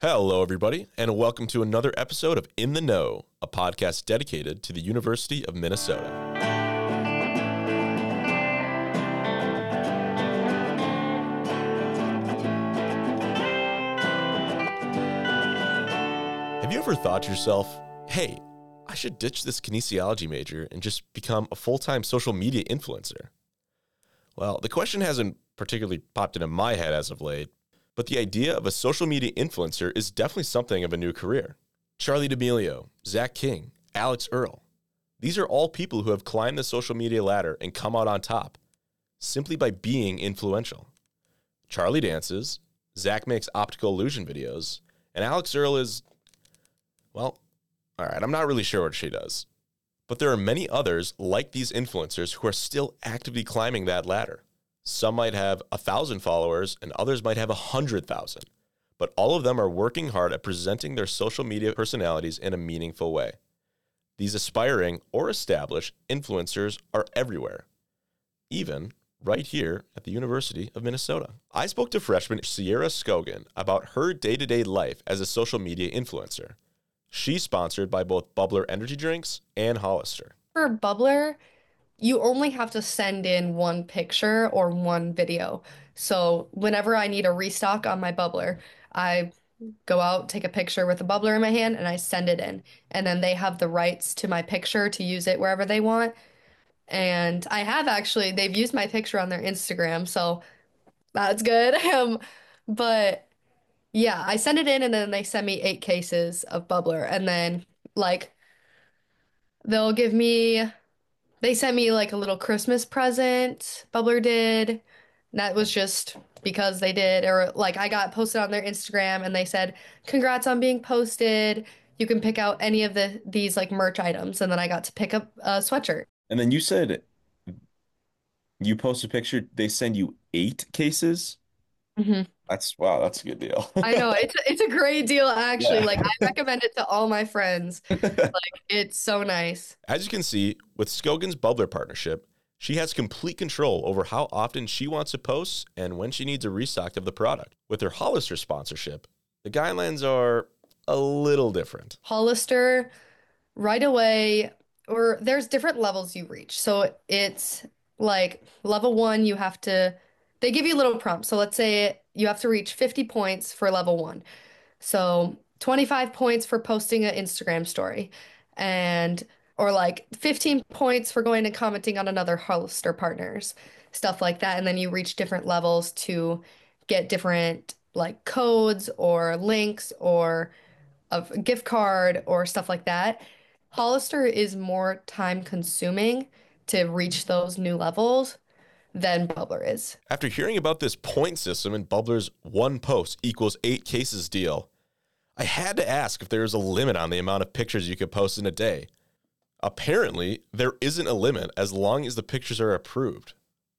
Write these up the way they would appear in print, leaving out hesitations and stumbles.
Hello, everybody, and welcome to another episode of In the Know, a podcast dedicated to the University of Minnesota. Have you ever thought to yourself, hey, I should ditch this kinesiology major and just become a full-time social media influencer? Well, the question hasn't particularly popped into my head as of late, but the idea of a social media influencer is definitely something of a new career. Charli D'Amelio, Zach King, Alex Earle. These are all people who have climbed the social media ladder and come out on top simply by being influential. Charli dances, Zach makes optical illusion videos, and Alex Earle is, well, all right, I'm not really sure what she does. But there are many others like these influencers who are still actively climbing that ladder. Some might have 1,000 followers and others might have 100,000, but all of them are working hard at presenting their social media personalities in a meaningful way. These aspiring or established influencers are everywhere, even right here at the University of Minnesota. I spoke to freshman Sierra Scogan about her day-to-day life as a social media influencer. She's sponsored by both Bubbler energy drinks and Hollister. For Bubbler, you only have to send in one picture or one video. So whenever I need a restock on my Bubbler, I go out, take a picture with a Bubbler in my hand, and I send it in. And then they have the rights to my picture to use it wherever they want. And I have actually, they've used my picture on their Instagram, so that's good. But yeah, I send it in and then they send me 8 cases of Bubbler. And then like they'll give me they sent me like a little Christmas present, Bubbler did. That was just because they did. Or like I got posted on their Instagram and they said, "Congrats on being posted. You can pick out any of these like merch items." And then I got to pick up a sweatshirt. And then you said you post a picture, they send you 8 cases. hmm Wow, that's a good deal. I know it's a great deal actually. Yeah. Like I recommend it to all my friends. Like it's so nice. As you can see, with Scogan's Bubbler partnership, she has complete control over how often she wants to post and when she needs a restock of the product. With her Hollister sponsorship, the guidelines are a little different. Hollister right away, or there's different levels you reach. So it's like level one, they give you little prompts. So let's say you have to reach 50 points for level one. So 25 points for posting an Instagram story, and or like 15 points for going and commenting on another Hollister partners, stuff like that. And then you reach different levels to get different like codes or links or a gift card or stuff like that. Hollister is more time consuming to reach those new levels than Bubbler is. After hearing about this point system in Bubbler's one post equals 8 cases deal, I had to ask if there is a limit on the amount of pictures you could post in a day. Apparently, there isn't a limit as long as the pictures are approved.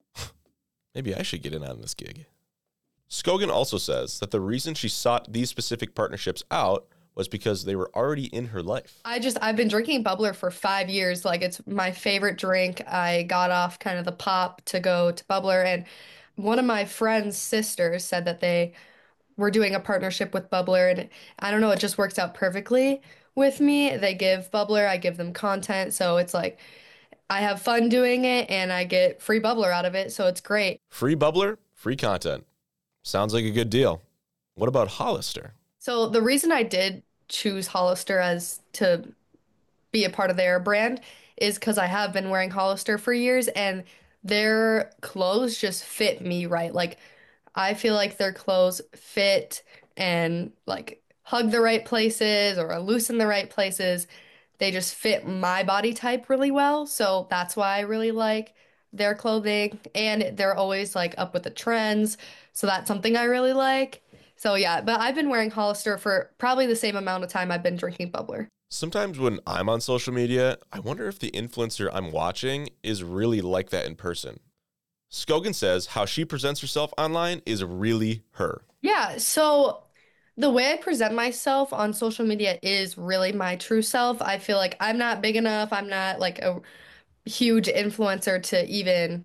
Maybe I should get in on this gig. Scogan also says that the reason she sought these specific partnerships out was because they were already in her life. I've been drinking Bubbler for 5 years. Like it's my favorite drink. I got off kind of the pop to go to Bubbler, and one of my friend's sisters said that they were doing a partnership with Bubbler, and I don't know, it just works out perfectly with me. They give Bubbler, I give them content, so it's like I have fun doing it and I get free Bubbler out of it, so it's great. Free Bubbler, free content. Sounds like a good deal. What about Hollister? So the reason I did choose Hollister as to be a part of their brand is because I have been wearing Hollister for years and their clothes just fit me right. Like I feel like their clothes fit and like hug the right places or loosen the right places. They just fit my body type really well. So that's why I really like their clothing. And they're always like up with the trends. So that's something I really like. So yeah, but I've been wearing Hollister for probably the same amount of time I've been drinking Bubbler. Sometimes when I'm on social media, I wonder if the influencer I'm watching is really like that in person. Scogan says how she presents herself online is really her. Yeah, so the way I present myself on social media is really my true self. I feel like I'm not big enough. I'm not like a huge influencer to even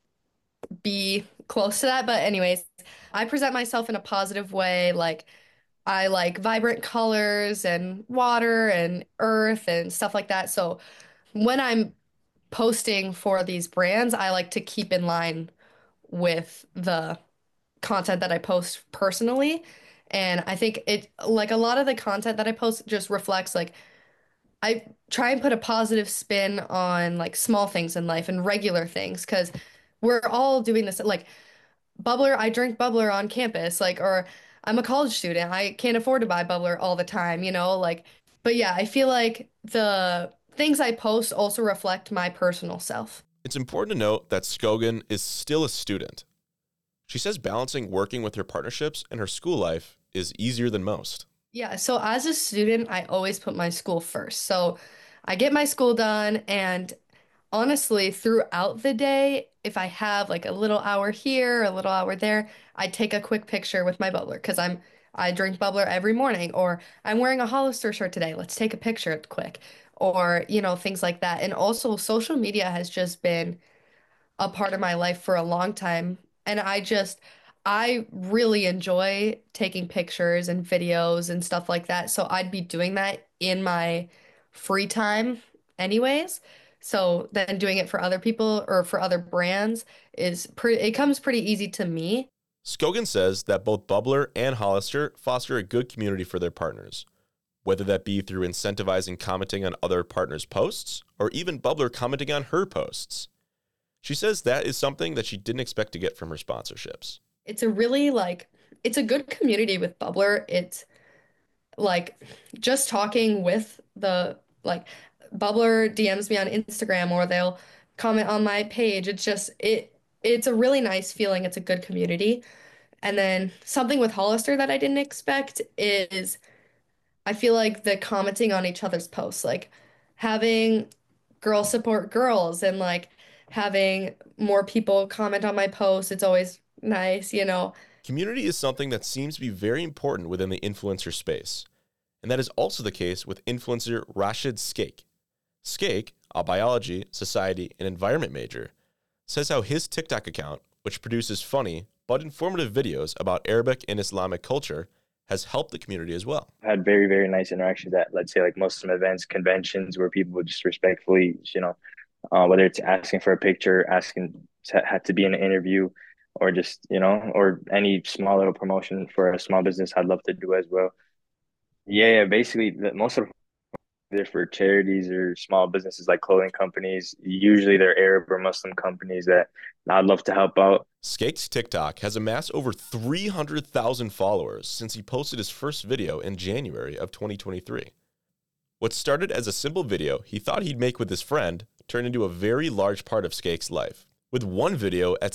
be close to that. But anyways, I present myself in a positive way. Like I like vibrant colors and water and earth and stuff like that. So when I'm posting for these brands, I like to keep in line with the content that I post personally. And I think it, like a lot of the content that I post just reflects like I try and put a positive spin on like small things in life and regular things because we're all doing this. Like bubbler, I drink bubbler on campus, like, or I'm a college student. I can't afford to buy bubbler all the time, like, but yeah, I feel like the things I post also reflect my personal self. It's important to note that Skogan is still a student. She says balancing working with her partnerships and her school life is easier than most. Yeah, so as a student, I always put my school first. So I get my school done, and honestly, throughout the day, if I have like a little hour here, a little hour there, I take a quick picture with my bubbler because I drink bubbler every morning, or I'm wearing a Hollister shirt today. Let's take a picture quick, or things like that. And also, social media has just been a part of my life for a long time. And I really enjoy taking pictures and videos and stuff like that. So I'd be doing that in my free time anyways. So then doing it for other people or for other brands it comes pretty easy to me. Skogan says that both Bubbler and Hollister foster a good community for their partners, whether that be through incentivizing commenting on other partners' posts or even Bubbler commenting on her posts. She says that is something that she didn't expect to get from her sponsorships. It's a really like it's a good community with Bubbler. It's like just talking with the like Bubbler DMs me on Instagram or they'll comment on my page. It's a really nice feeling. It's a good community. And then something with Hollister that I didn't expect is I feel like the commenting on each other's posts, like having girls support girls and like having more people comment on my posts. It's always nice. Community is something that seems to be very important within the influencer space, and that is also the case with influencer Rashid Skake. Skake, a biology, society, and environment major, says how his TikTok account, which produces funny but informative videos about Arabic and Islamic culture, has helped the community as well. I had very, very nice interactions at, let's say, like Muslim events, conventions where people would just respectfully, whether it's asking for a picture, asking had to be in an interview, or just, or any small little promotion for a small business, I'd love to do as well. Yeah, basically, most of they're for charities or small businesses like clothing companies. Usually they're Arab or Muslim companies that I'd love to help out. Skake's TikTok has amassed over 300,000 followers since he posted his first video in January of 2023. What started as a simple video he thought he'd make with his friend turned into a very large part of Skake's life, with one video at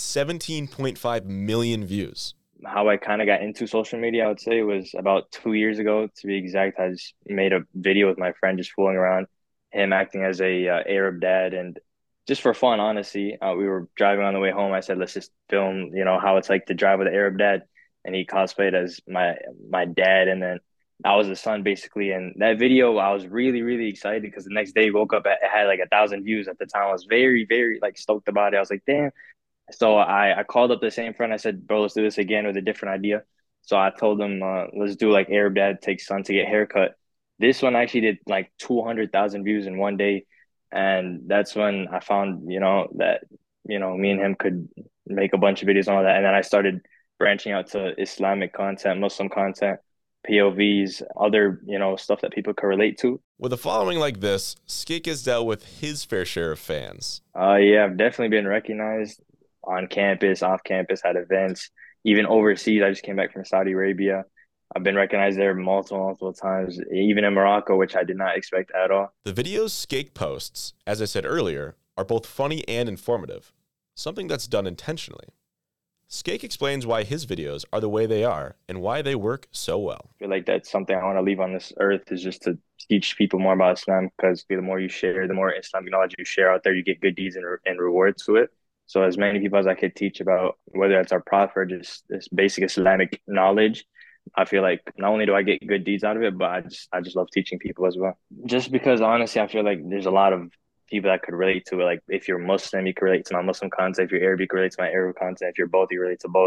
17.5 million views. How I kind of got into social media, I would say, was about 2 years ago, to be exact. I just made a video with my friend, just fooling around, him acting as a Arab dad, and just for fun, honestly. We were driving on the way home. I said, let's just film, how it's like to drive with an Arab dad, and he cosplayed as my dad, and then I was the son basically. And that video, I was really, really excited because the next day, woke up, it had like 1,000 views at the time. I was very, very like stoked about it. I was like, damn. So I called up the same friend. I said, bro, let's do this again with a different idea. So I told him, let's do like Arab dad takes son to get haircut. This one actually did like 200,000 views in one day. And that's when I found, that, me and him could make a bunch of videos on all that. And then I started branching out to Islamic content, Muslim content, POVs, other, stuff that people could relate to. With a following like this, Skake has dealt with his fair share of fans. Yeah, I've definitely been recognized on campus, off campus, at events, even overseas. I just came back from Saudi Arabia. I've been recognized there multiple times, even in Morocco, which I did not expect at all. The videos Skake posts, as I said earlier, are both funny and informative, something that's done intentionally. Skake explains why his videos are the way they are and why they work so well. I feel like that's something I want to leave on this earth, is just to teach people more about Islam, because the more you share, the more Islamic knowledge you share out there, you get good deeds and rewards to it. So as many people as I could teach about, whether it's our prophet or just this basic Islamic knowledge, I feel like not only do I get good deeds out of it, but I just love teaching people as well. Just because honestly, I feel like there's a lot of people that could relate to it. Like if you're Muslim, you can relate to my Muslim content. If you're Arab, you can relate to my Arab content. If you're both, you relate to both.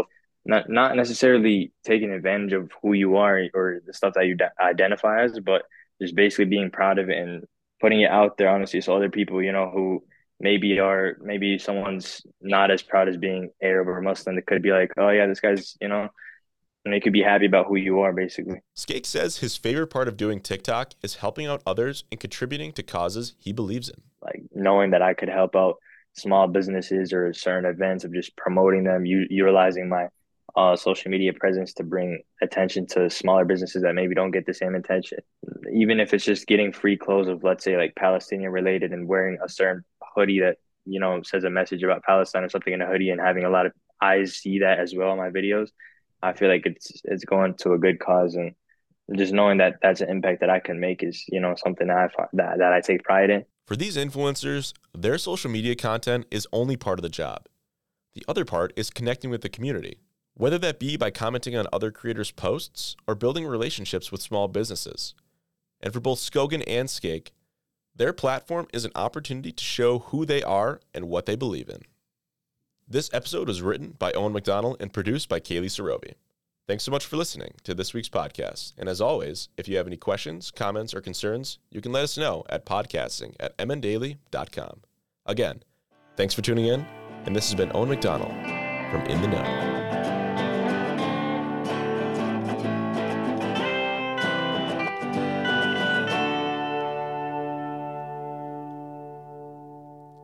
not necessarily taking advantage of who you are or the stuff that you identify as, but just basically being proud of it and putting it out there, honestly, so other people, who maybe someone's not as proud as being Arab or Muslim, that could be like, oh yeah, this guy's, and they could be happy about who you are, basically. Skake says his favorite part of doing TikTok is helping out others and contributing to causes he believes in. Like knowing that I could help out small businesses or certain events of just promoting them, utilizing my social media presence to bring attention to smaller businesses that maybe don't get the same attention. Even if it's just getting free clothes of, let's say, like Palestinian related, and wearing a certain hoodie that, says a message about Palestine or something in a hoodie, and having a lot of eyes see that as well in my videos. I feel like it's going to a good cause, and just knowing that that's an impact that I can make is, something that I take pride in. For these influencers, their social media content is only part of the job. The other part is connecting with the community, whether that be by commenting on other creators' posts or building relationships with small businesses. And for both Skogan and Skake, their platform is an opportunity to show who they are and what they believe in. This episode was written by Owen McDonald and produced by Kaylee Sarovi. Thanks so much for listening to this week's podcast. And as always, if you have any questions, comments, or concerns, you can let us know at podcasting@mndaily.com. Again, thanks for tuning in, and this has been Owen McDonald from In the Know.